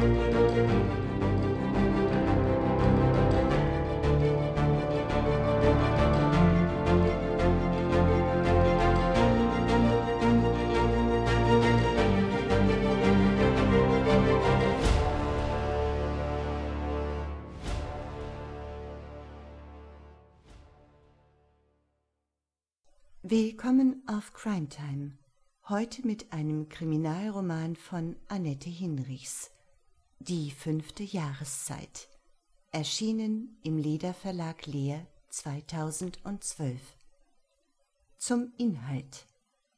Willkommen auf Crime Time. Heute mit einem Kriminalroman von Annette Hinrichs. Die 5. Jahreszeit. Erschienen im Leder-Verlag Leer 2012. Zum Inhalt.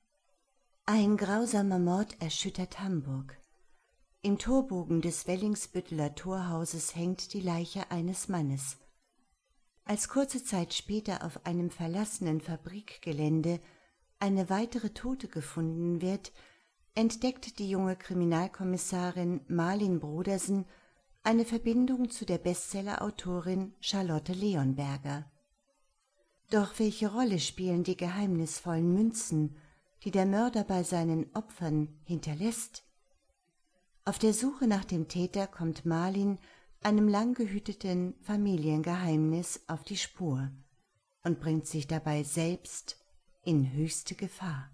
Ein grausamer Mord erschüttert Hamburg. Im Torbogen des Wellingsbütteler Torhauses hängt die Leiche eines Mannes. Als kurze Zeit später auf einem verlassenen Fabrikgelände eine weitere Tote gefunden wird, entdeckt die junge Kriminalkommissarin Malin Brodersen eine Verbindung zu der Bestsellerautorin Charlotte Leonberger. Doch welche Rolle spielen die geheimnisvollen Münzen, die der Mörder bei seinen Opfern hinterlässt? Auf der Suche nach dem Täter kommt Malin einem lang gehüteten Familiengeheimnis auf die Spur und bringt sich dabei selbst in höchste Gefahr.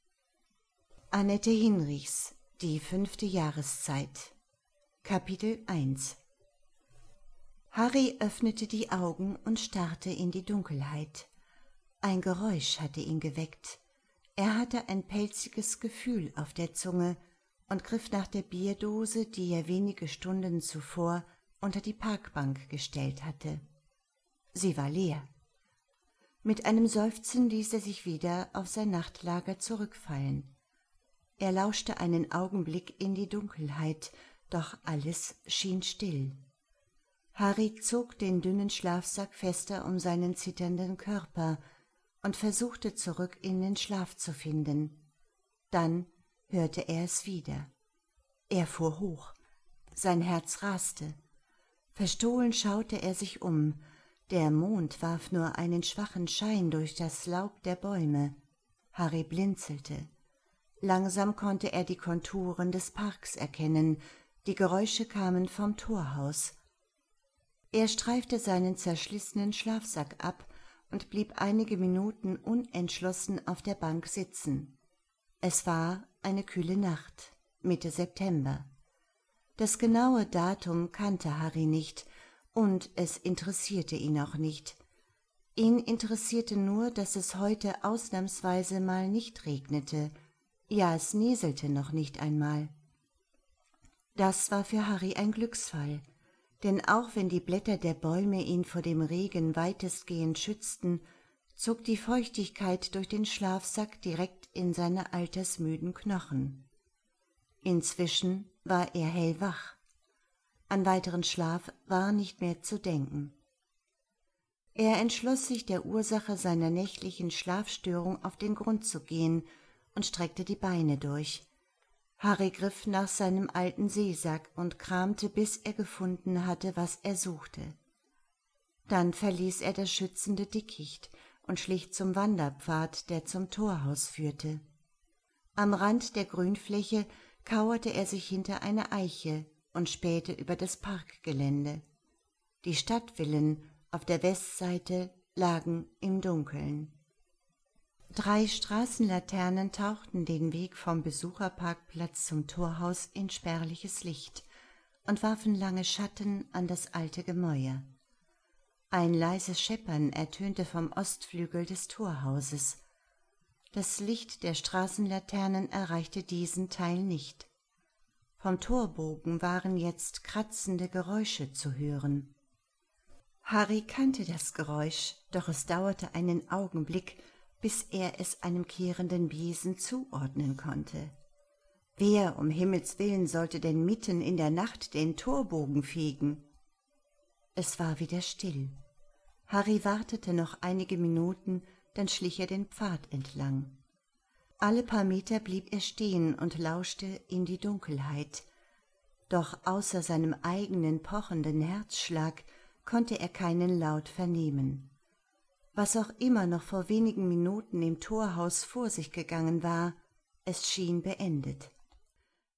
Annette Hinrichs, die 5. Jahreszeit. Kapitel 1. Harry öffnete die Augen und starrte in die Dunkelheit. Ein Geräusch hatte ihn geweckt. Er hatte ein pelziges Gefühl auf der Zunge und griff nach der Bierdose, die er wenige Stunden zuvor unter die Parkbank gestellt hatte. Sie war leer. Mit einem Seufzen ließ er sich wieder auf sein Nachtlager zurückfallen. Er lauschte einen Augenblick in die Dunkelheit, doch alles schien still. Harry zog den dünnen Schlafsack fester um seinen zitternden Körper und versuchte zurück in den Schlaf zu finden. Dann hörte er es wieder. Er fuhr hoch. Sein Herz raste. Verstohlen schaute er sich um. Der Mond warf nur einen schwachen Schein durch das Laub der Bäume. Harry blinzelte. Langsam konnte er die Konturen des Parks erkennen. Die Geräusche kamen vom Torhaus. Er streifte seinen zerschlissenen Schlafsack ab und blieb einige Minuten unentschlossen auf der Bank sitzen. Es war eine kühle Nacht, Mitte September. Das genaue Datum kannte Harry nicht, und es interessierte ihn auch nicht. Ihn interessierte nur, dass es heute ausnahmsweise mal nicht regnete, ja, es nieselte noch nicht einmal. Das war für Harry ein Glücksfall, denn auch wenn die Blätter der Bäume ihn vor dem Regen weitestgehend schützten, zog die Feuchtigkeit durch den Schlafsack direkt in seine altersmüden Knochen. Inzwischen war er hellwach. An weiteren Schlaf war nicht mehr zu denken. Er entschloss sich, der Ursache seiner nächtlichen Schlafstörung auf den Grund zu gehen und streckte die Beine durch. Harry griff nach seinem alten Seesack und kramte, bis er gefunden hatte, was er suchte. Dann verließ er das schützende Dickicht und schlich zum Wanderpfad, der zum Torhaus führte. Am Rand der Grünfläche kauerte er sich hinter eine Eiche und spähte über das Parkgelände. Die Stadtvillen auf der Westseite lagen im Dunkeln. 3 Straßenlaternen tauchten den Weg vom Besucherparkplatz zum Torhaus in spärliches Licht und warfen lange Schatten an das alte Gemäuer. Ein leises Scheppern ertönte vom Ostflügel des Torhauses. Das Licht der Straßenlaternen erreichte diesen Teil nicht. Vom Torbogen waren jetzt kratzende Geräusche zu hören. Harry kannte das Geräusch, doch es dauerte einen Augenblick, bis er es einem kehrenden Besen zuordnen konnte. Wer um Himmels willen sollte denn mitten in der Nacht den Torbogen fegen? Es war wieder still. Harry wartete noch einige Minuten, dann schlich er den Pfad entlang. Alle paar Meter blieb er stehen und lauschte in die Dunkelheit. Doch außer seinem eigenen pochenden Herzschlag konnte er keinen Laut vernehmen. Was auch immer noch vor wenigen Minuten im Torhaus vor sich gegangen war, es schien beendet.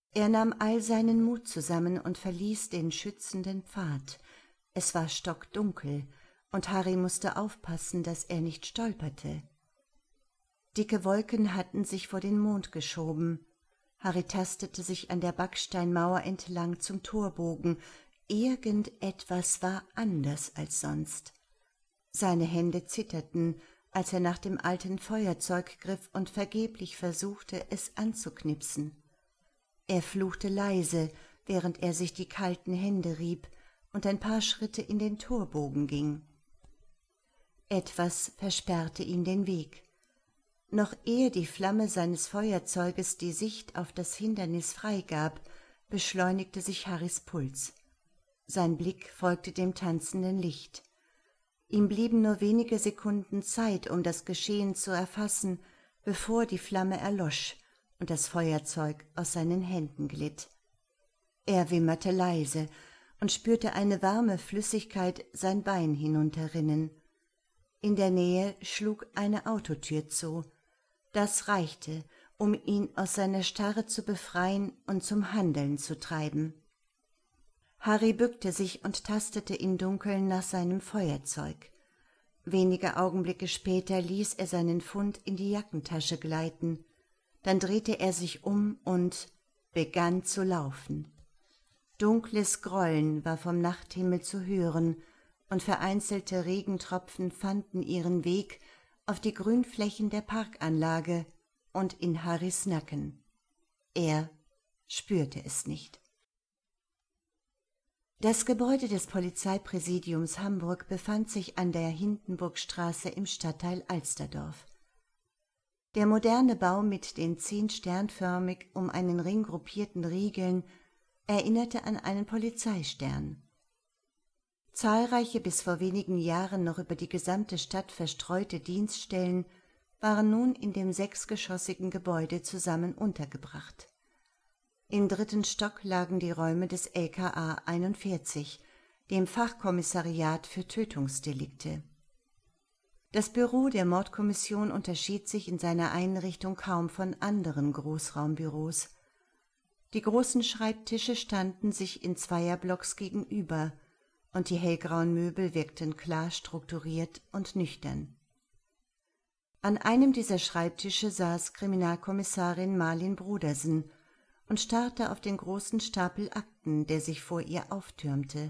Er nahm all seinen Mut zusammen und verließ den schützenden Pfad. Es war stockdunkel, und Harry musste aufpassen, dass er nicht stolperte. Dicke Wolken hatten sich vor den Mond geschoben. Harry tastete sich an der Backsteinmauer entlang zum Torbogen. Irgendetwas war anders als sonst. Seine Hände zitterten, als er nach dem alten Feuerzeug griff und vergeblich versuchte, es anzuknipsen. Er fluchte leise, während er sich die kalten Hände rieb und ein paar Schritte in den Torbogen ging. Etwas versperrte ihm den Weg. Noch ehe die Flamme seines Feuerzeuges die Sicht auf das Hindernis freigab, beschleunigte sich Harrys Puls. Sein Blick folgte dem tanzenden Licht. Ihm blieben nur wenige Sekunden Zeit, um das Geschehen zu erfassen, bevor die Flamme erlosch und das Feuerzeug aus seinen Händen glitt. Er wimmerte leise und spürte eine warme Flüssigkeit sein Bein hinunterrinnen. In der Nähe schlug eine Autotür zu. Das reichte, um ihn aus seiner Starre zu befreien und zum Handeln zu treiben. Harry bückte sich und tastete im Dunkeln nach seinem Feuerzeug. Wenige Augenblicke später ließ er seinen Fund in die Jackentasche gleiten. Dann drehte er sich um und begann zu laufen. Dunkles Grollen war vom Nachthimmel zu hören, und vereinzelte Regentropfen fanden ihren Weg auf die Grünflächen der Parkanlage und in Harrys Nacken. Er spürte es nicht. Das Gebäude des Polizeipräsidiums Hamburg befand sich an der Hindenburgstraße im Stadtteil Alsterdorf. Der moderne Bau mit den 10 sternförmig um einen Ring gruppierten Riegeln erinnerte an einen Polizeistern. Zahlreiche bis vor wenigen Jahren noch über die gesamte Stadt verstreute Dienststellen waren nun in dem 6-geschossigen Gebäude zusammen untergebracht. Im 3. Stock lagen die Räume des LKA 41, dem Fachkommissariat für Tötungsdelikte. Das Büro der Mordkommission unterschied sich in seiner Einrichtung kaum von anderen Großraumbüros. Die großen Schreibtische standen sich in Zweierblocks gegenüber, und die hellgrauen Möbel wirkten klar strukturiert und nüchtern. An einem dieser Schreibtische saß Kriminalkommissarin Marlin Brodersen und starrte auf den großen Stapel Akten, der sich vor ihr auftürmte.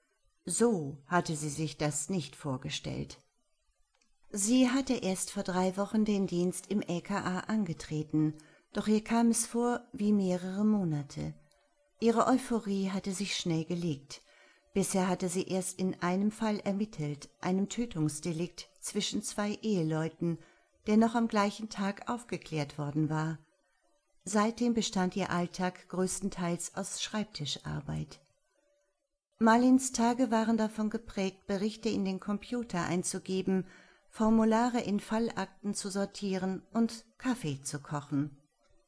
So hatte sie sich das nicht vorgestellt. Sie hatte erst vor 3 Wochen den Dienst im LKA angetreten, doch ihr kam es vor wie mehrere Monate. Ihre Euphorie hatte sich schnell gelegt. Bisher hatte sie erst in einem Fall ermittelt, einem Tötungsdelikt zwischen 2 Eheleuten, der noch am gleichen Tag aufgeklärt worden war. Seitdem bestand ihr Alltag größtenteils aus Schreibtischarbeit. Marlins Tage waren davon geprägt, Berichte in den Computer einzugeben, Formulare in Fallakten zu sortieren und Kaffee zu kochen.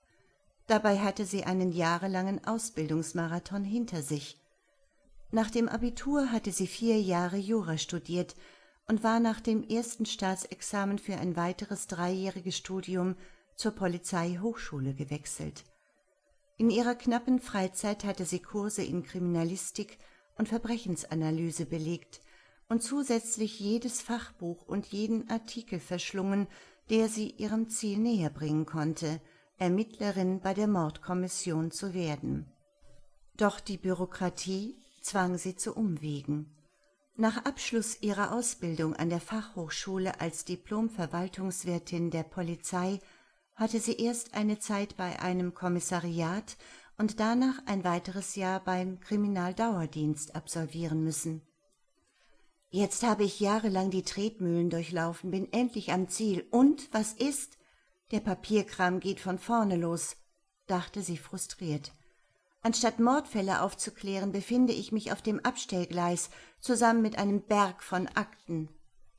Dabei hatte sie einen jahrelangen Ausbildungsmarathon hinter sich. Nach dem Abitur hatte sie 4 Jahre Jura studiert und war nach dem ersten Staatsexamen für ein weiteres 3-jähriges Studium zur Polizeihochschule gewechselt. In ihrer knappen Freizeit hatte sie Kurse in Kriminalistik und Verbrechensanalyse belegt und zusätzlich jedes Fachbuch und jeden Artikel verschlungen, der sie ihrem Ziel näher bringen konnte, Ermittlerin bei der Mordkommission zu werden. Doch die Bürokratie zwang sie zu Umwegen. Nach Abschluss ihrer Ausbildung an der Fachhochschule als Diplom-Verwaltungswirtin der Polizei hatte sie erst eine Zeit bei einem Kommissariat und danach ein weiteres Jahr beim Kriminaldauerdienst absolvieren müssen. Jetzt habe ich jahrelang die Tretmühlen durchlaufen, bin endlich am Ziel. Und was ist? Der Papierkram geht von vorne los, dachte sie frustriert. Anstatt Mordfälle aufzuklären, befinde ich mich auf dem Abstellgleis, zusammen mit einem Berg von Akten.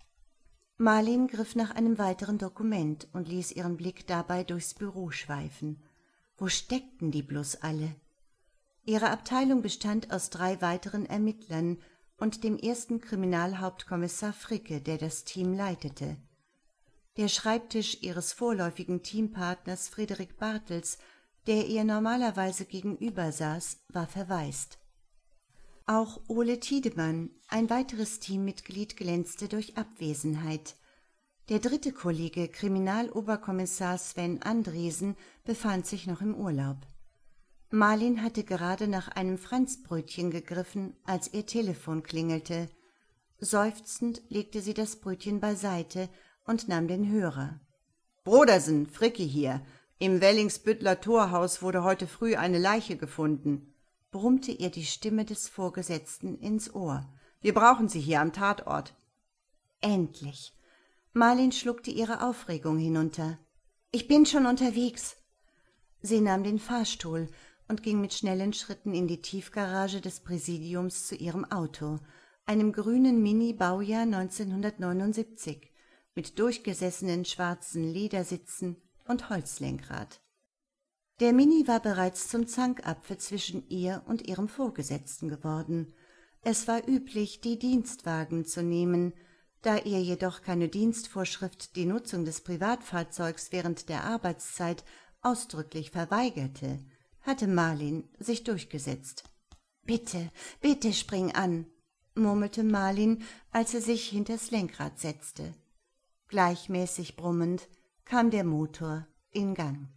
Marlin griff nach einem weiteren Dokument und ließ ihren Blick dabei durchs Büro schweifen. Wo steckten die bloß alle? Ihre Abteilung bestand aus 3 weiteren Ermittlern und dem ersten Kriminalhauptkommissar Fricke, der das Team leitete. Der Schreibtisch ihres vorläufigen Teampartners Friedrich Bartels, der ihr normalerweise gegenüber saß, war verwaist. Auch Ole Tiedemann, ein weiteres Teammitglied, glänzte durch Abwesenheit. Der dritte Kollege, Kriminaloberkommissar Sven Andresen, befand sich noch im Urlaub. Marlin hatte gerade nach einem Franzbrötchen gegriffen, als ihr Telefon klingelte. Seufzend legte sie das Brötchen beiseite und nahm den Hörer. »Brodersen, Fricke hier. Im Wellingsbüttler Torhaus wurde heute früh eine Leiche gefunden«, brummte ihr die Stimme des Vorgesetzten ins Ohr. »Wir brauchen Sie hier am Tatort.« Endlich. Marlin schluckte ihre Aufregung hinunter. »Ich bin schon unterwegs.« Sie nahm den Fahrstuhl und ging mit schnellen Schritten in die Tiefgarage des Präsidiums zu ihrem Auto, einem grünen Mini Baujahr 1979, mit durchgesessenen schwarzen Ledersitzen und Holzlenkrad. Der Mini war bereits zum Zankapfel zwischen ihr und ihrem Vorgesetzten geworden. Es war üblich, die Dienstwagen zu nehmen. Da ihr jedoch keine Dienstvorschrift die Nutzung des Privatfahrzeugs während der Arbeitszeit ausdrücklich verweigerte, hatte Marlin sich durchgesetzt. »Bitte, bitte spring an«, murmelte Marlin, als sie sich hinters Lenkrad setzte. Gleichmäßig brummend kam der Motor in Gang.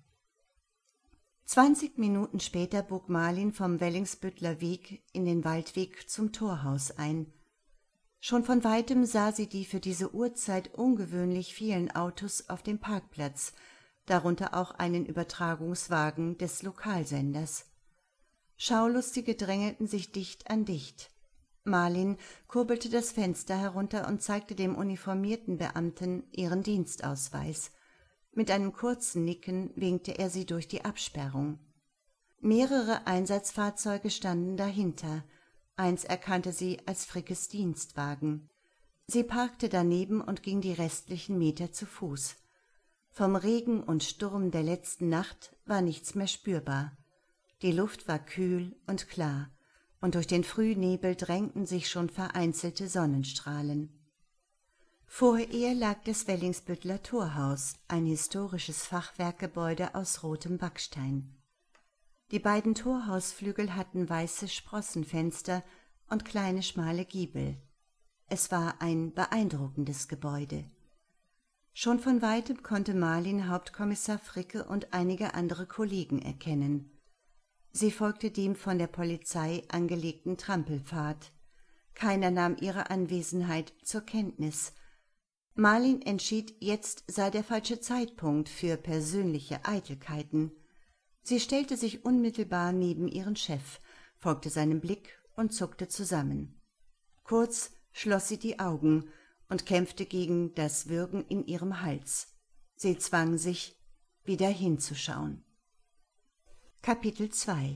20 Minuten später bog Marlin vom Wellingsbüttler Weg in den Waldweg zum Torhaus ein. Schon von weitem sah sie die für diese Uhrzeit ungewöhnlich vielen Autos auf dem Parkplatz, darunter auch einen Übertragungswagen des Lokalsenders. Schaulustige drängelten sich dicht an dicht. Marlin kurbelte das Fenster herunter und zeigte dem uniformierten Beamten ihren Dienstausweis. Mit einem kurzen Nicken winkte er sie durch die Absperrung. Mehrere Einsatzfahrzeuge standen dahinter. Eins erkannte sie als Frickes Dienstwagen. Sie parkte daneben und ging die restlichen Meter zu Fuß. Vom Regen und Sturm der letzten Nacht war nichts mehr spürbar. Die Luft war kühl und klar, und durch den Frühnebel drängten sich schon vereinzelte Sonnenstrahlen. Vor ihr lag das Wellingsbüttler Torhaus, ein historisches Fachwerkgebäude aus rotem Backstein. Die beiden Torhausflügel hatten weiße Sprossenfenster und kleine schmale Giebel. Es war ein beeindruckendes Gebäude. Schon von weitem konnte Marlin Hauptkommissar Fricke und einige andere Kollegen erkennen. Sie folgte dem von der Polizei angelegten Trampelpfad. Keiner nahm ihre Anwesenheit zur Kenntnis. Marlin entschied, jetzt sei der falsche Zeitpunkt für persönliche Eitelkeiten. Sie stellte sich unmittelbar neben ihren Chef, folgte seinem Blick und zuckte zusammen. Kurz schloss sie die Augen und kämpfte gegen das Würgen in ihrem Hals. Sie zwang sich, wieder hinzuschauen. Kapitel 2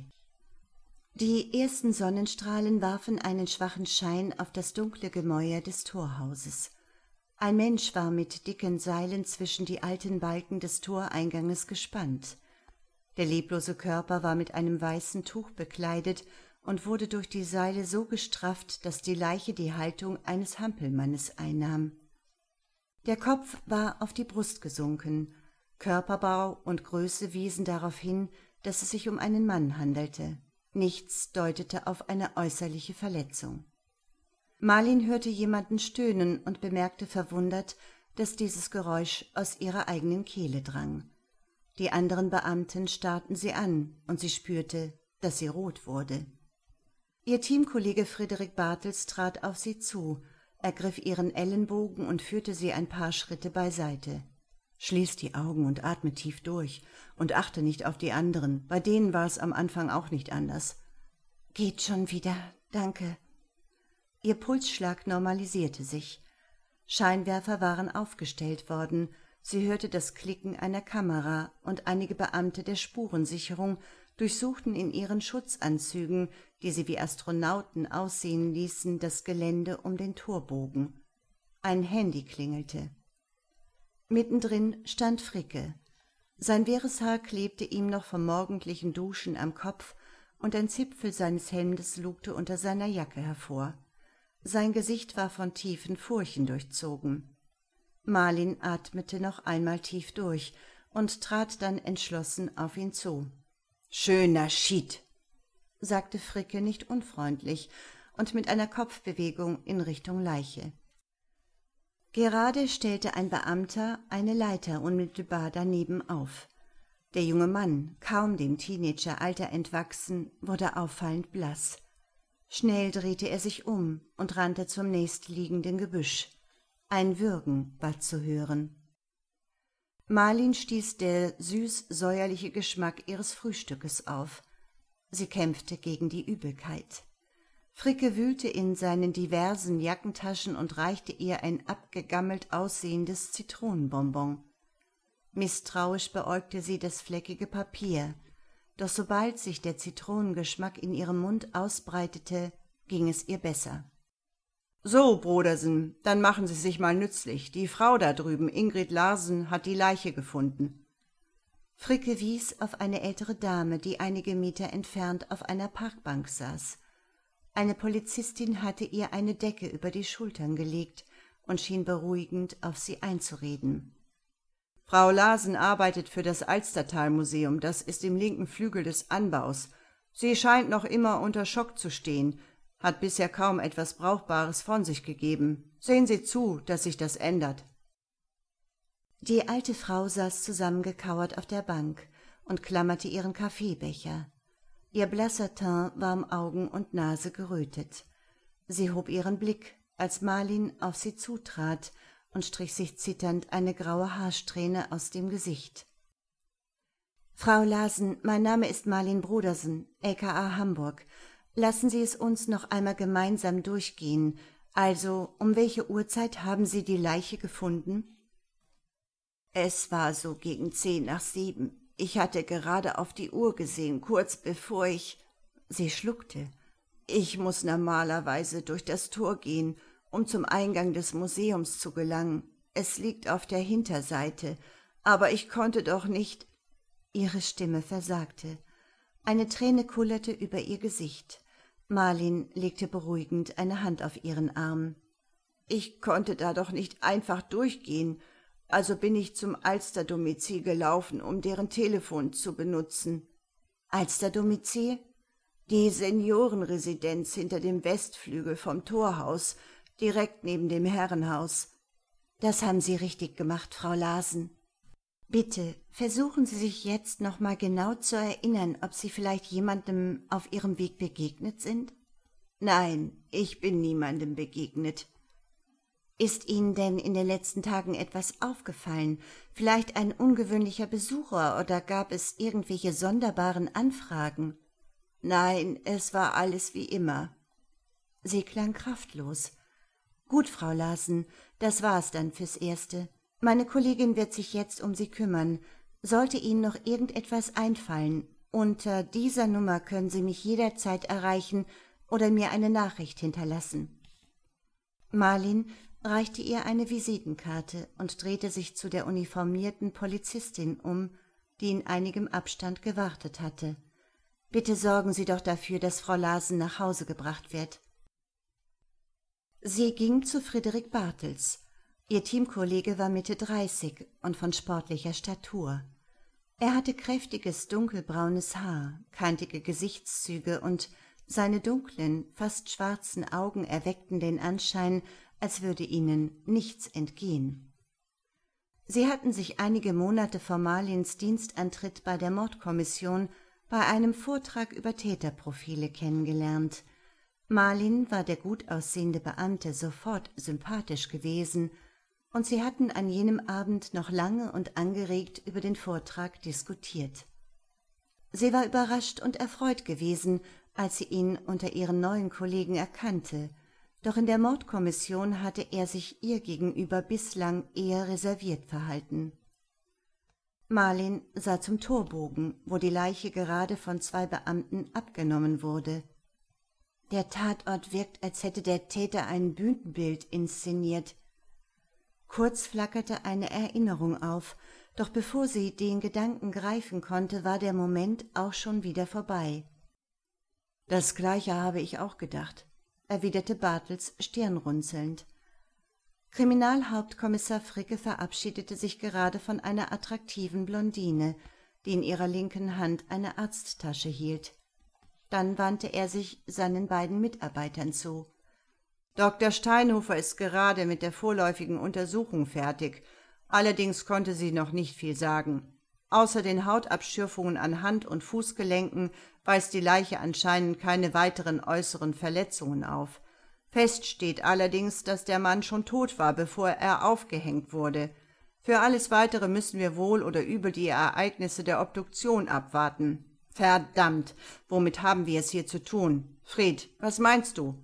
Die ersten Sonnenstrahlen warfen einen schwachen Schein auf das dunkle Gemäuer des Torhauses. Ein Mensch war mit dicken Seilen zwischen die alten Balken des Toreinganges gespannt. Der leblose Körper war mit einem weißen Tuch bekleidet und wurde durch die Seile so gestrafft, dass die Leiche die Haltung eines Hampelmannes einnahm. Der Kopf war auf die Brust gesunken. Körperbau und Größe wiesen darauf hin, dass es sich um einen Mann handelte. Nichts deutete auf eine äußerliche Verletzung. Marlin hörte jemanden stöhnen und bemerkte verwundert, dass dieses Geräusch aus ihrer eigenen Kehle drang. Die anderen Beamten starrten sie an, und sie spürte, dass sie rot wurde. Ihr Teamkollege Friedrich Bartels trat auf sie zu, ergriff ihren Ellenbogen und führte sie ein paar Schritte beiseite. »Schließ die Augen und atme tief durch und achte nicht auf die anderen. Bei denen war es am Anfang auch nicht anders.« »Geht schon wieder, danke.« Ihr Pulsschlag normalisierte sich. Scheinwerfer waren aufgestellt worden. Sie hörte das Klicken einer Kamera, und einige Beamte der Spurensicherung durchsuchten in ihren Schutzanzügen, die sie wie Astronauten aussehen ließen, das Gelände um den Torbogen. Ein Handy klingelte. Mittendrin stand Fricke. Sein wirres Haar klebte ihm noch vom morgendlichen Duschen am Kopf, und ein Zipfel seines Hemdes lugte unter seiner Jacke hervor. Sein Gesicht war von tiefen Furchen durchzogen. Marlin atmete noch einmal tief durch und trat dann entschlossen auf ihn zu. Schöner Schied, sagte Fricke nicht unfreundlich und mit einer Kopfbewegung in Richtung Leiche. Gerade stellte ein Beamter eine Leiter unmittelbar daneben auf. Der junge Mann, kaum dem Teenageralter entwachsen, wurde auffallend blass. Schnell drehte er sich um und rannte zum nächstliegenden Gebüsch. Ein Würgen war zu hören. Marlin stieß der süß-säuerliche Geschmack ihres Frühstückes auf. Sie kämpfte gegen die Übelkeit. Fricke wühlte in seinen diversen Jackentaschen und reichte ihr ein abgegammelt aussehendes Zitronenbonbon. Misstrauisch beäugte sie das fleckige Papier, doch sobald sich der Zitronengeschmack in ihrem Mund ausbreitete, ging es ihr besser. »So, Brodersen, dann machen Sie sich mal nützlich. Die Frau da drüben, Ingrid Larsen, hat die Leiche gefunden.« Fricke wies auf eine ältere Dame, die einige Meter entfernt auf einer Parkbank saß. Eine Polizistin hatte ihr eine Decke über die Schultern gelegt und schien beruhigend auf sie einzureden. »Frau Larsen arbeitet für das Alstertal-Museum, das ist im linken Flügel des Anbaus. Sie scheint noch immer unter Schock zu stehen, hat bisher kaum etwas Brauchbares von sich gegeben. Sehen Sie zu, dass sich das ändert.« Die alte Frau saß zusammengekauert auf der Bank und klammerte ihren Kaffeebecher. Ihr blasser Teint war um Augen und Nase gerötet. Sie hob ihren Blick, als Marlin auf sie zutrat, und strich sich zitternd eine graue Haarsträhne aus dem Gesicht. »Frau Larsen, mein Name ist Marlin Brodersen, aka Hamburg. Lassen Sie es uns noch einmal gemeinsam durchgehen. Also, um welche Uhrzeit haben Sie die Leiche gefunden?« »Es war so gegen 6:50. Ich hatte gerade auf die Uhr gesehen, kurz bevor ich...« Sie schluckte. »Ich muss normalerweise durch das Tor gehen, um zum Eingang des Museums zu gelangen. Es liegt auf der Hinterseite, aber ich konnte doch nicht...« Ihre Stimme versagte. Eine Träne kullerte über ihr Gesicht. Marlin legte beruhigend eine Hand auf ihren Arm. »Ich konnte da doch nicht einfach durchgehen, also bin ich zum Alsterdomizil gelaufen, um deren Telefon zu benutzen.« »Alsterdomizil?« »Die Seniorenresidenz hinter dem Westflügel vom Torhaus, direkt neben dem Herrenhaus.« »Das haben Sie richtig gemacht, Frau Larsen. Bitte, versuchen Sie sich jetzt noch mal genau zu erinnern, ob Sie vielleicht jemandem auf Ihrem Weg begegnet sind?« »Nein, ich bin niemandem begegnet.« »Ist Ihnen denn in den letzten Tagen etwas aufgefallen? Vielleicht ein ungewöhnlicher Besucher oder gab es irgendwelche sonderbaren Anfragen?« »Nein, es war alles wie immer.« Sie klang kraftlos. »Gut, Frau Larsen, das war's dann fürs Erste. Meine Kollegin wird sich jetzt um Sie kümmern. Sollte Ihnen noch irgendetwas einfallen, unter dieser Nummer können Sie mich jederzeit erreichen oder mir eine Nachricht hinterlassen.« Marlin reichte ihr eine Visitenkarte und drehte sich zu der uniformierten Polizistin um, die in einigem Abstand gewartet hatte. »Bitte sorgen Sie doch dafür, dass Frau Larsen nach Hause gebracht wird.« Sie ging zu Friedrich Bartels. Ihr Teamkollege war Mitte 30 und von sportlicher Statur. Er hatte kräftiges, dunkelbraunes Haar, kantige Gesichtszüge und seine dunklen, fast schwarzen Augen erweckten den Anschein, als würde ihnen nichts entgehen. Sie hatten sich einige Monate vor Marlins Dienstantritt bei der Mordkommission bei einem Vortrag über Täterprofile kennengelernt. Marlin war der gut aussehende Beamte sofort sympathisch gewesen, und sie hatten an jenem Abend noch lange und angeregt über den Vortrag diskutiert. Sie war überrascht und erfreut gewesen, als sie ihn unter ihren neuen Kollegen erkannte, doch in der Mordkommission hatte er sich ihr gegenüber bislang eher reserviert verhalten. Marlin sah zum Torbogen, wo die Leiche gerade von 2 Beamten abgenommen wurde. Der Tatort wirkt, als hätte der Täter ein Bühnenbild inszeniert. Kurz flackerte eine Erinnerung auf, doch bevor sie den Gedanken greifen konnte, war der Moment auch schon wieder vorbei. »Das Gleiche habe ich auch gedacht«, erwiderte Bartels stirnrunzelnd. Kriminalhauptkommissar Fricke verabschiedete sich gerade von einer attraktiven Blondine, die in ihrer linken Hand eine Arzttasche hielt. Dann wandte er sich seinen beiden Mitarbeitern zu. »Dr. Steinhofer ist gerade mit der vorläufigen Untersuchung fertig. Allerdings konnte sie noch nicht viel sagen. Außer den Hautabschürfungen an Hand- und Fußgelenken weist die Leiche anscheinend keine weiteren äußeren Verletzungen auf. Fest steht allerdings, dass der Mann schon tot war, bevor er aufgehängt wurde. Für alles Weitere müssen wir wohl oder übel die Ereignisse der Obduktion abwarten. Verdammt, womit haben wir es hier zu tun? Fred, was meinst du?«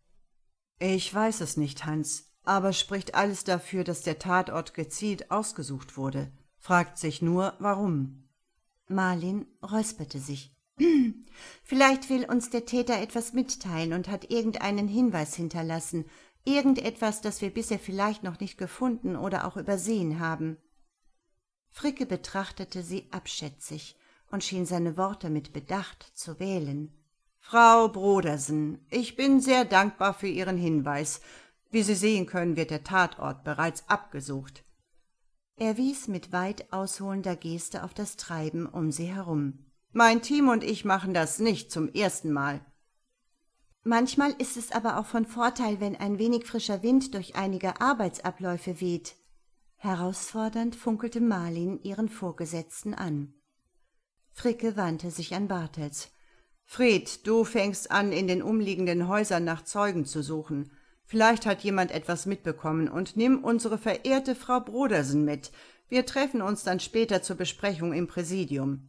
»Ich weiß es nicht, Hans, aber spricht alles dafür, dass der Tatort gezielt ausgesucht wurde. Fragt sich nur, warum.« Marlin räusperte sich. »Vielleicht will uns der Täter etwas mitteilen und hat irgendeinen Hinweis hinterlassen, irgendetwas, das wir bisher vielleicht noch nicht gefunden oder auch übersehen haben.« Fricke betrachtete sie abschätzig und schien seine Worte mit Bedacht zu wählen. »Frau Brodersen, ich bin sehr dankbar für Ihren Hinweis. Wie Sie sehen können, wird der Tatort bereits abgesucht.« Er wies mit weit ausholender Geste auf das Treiben um sie herum. »Mein Team und ich machen das nicht zum ersten Mal.« »Manchmal ist es aber auch von Vorteil, wenn ein wenig frischer Wind durch einige Arbeitsabläufe weht.« Herausfordernd funkelte Marlin ihren Vorgesetzten an. Fricke wandte sich an Bartels. »Fred, du fängst an, in den umliegenden Häusern nach Zeugen zu suchen. Vielleicht hat jemand etwas mitbekommen und nimm unsere verehrte Frau Brodersen mit. Wir treffen uns dann später zur Besprechung im Präsidium.«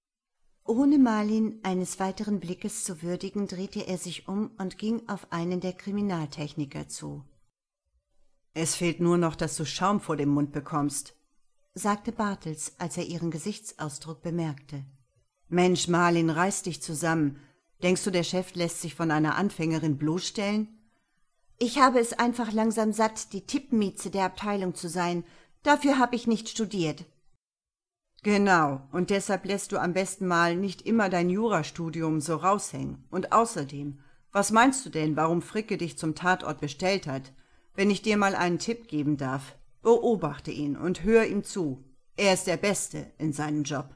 Ohne Marlin eines weiteren Blickes zu würdigen, drehte er sich um und ging auf einen der Kriminaltechniker zu. »Es fehlt nur noch, dass du Schaum vor dem Mund bekommst«, sagte Bartels, als er ihren Gesichtsausdruck bemerkte. »Mensch, Marlin, reiß dich zusammen. Denkst du, der Chef lässt sich von einer Anfängerin bloßstellen?« »Ich habe es einfach langsam satt, die Tippmieze der Abteilung zu sein. Dafür habe ich nicht studiert.« »Genau, und deshalb lässt du am besten mal nicht immer dein Jurastudium so raushängen. Und außerdem, was meinst du denn, warum Fricke dich zum Tatort bestellt hat? Wenn ich dir mal einen Tipp geben darf, beobachte ihn und hör ihm zu. Er ist der Beste in seinem Job.«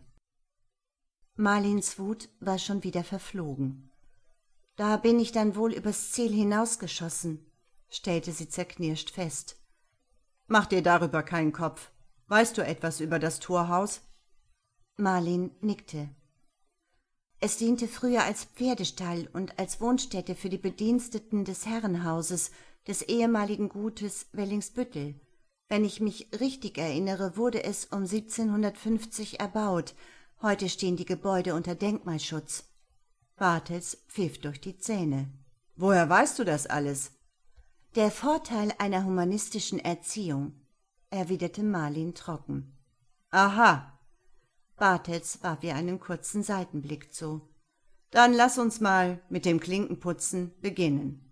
Marlins Wut war schon wieder verflogen. »Da bin ich dann wohl übers Ziel hinausgeschossen«, stellte sie zerknirscht fest. »Mach dir darüber keinen Kopf. Weißt du etwas über das Torhaus?« Marlin nickte. »Es diente früher als Pferdestall und als Wohnstätte für die Bediensteten des Herrenhauses des ehemaligen Gutes Wellingsbüttel. Wenn ich mich richtig erinnere, wurde es um 1750 erbaut. Heute stehen die Gebäude unter Denkmalschutz.« Bartels pfiff durch die Zähne. »Woher weißt du das alles?« »Der Vorteil einer humanistischen Erziehung«, erwiderte Marlin trocken. »Aha.« Bartels warf ihr einen kurzen Seitenblick zu. »Dann lass uns mal mit dem Klinkenputzen beginnen.«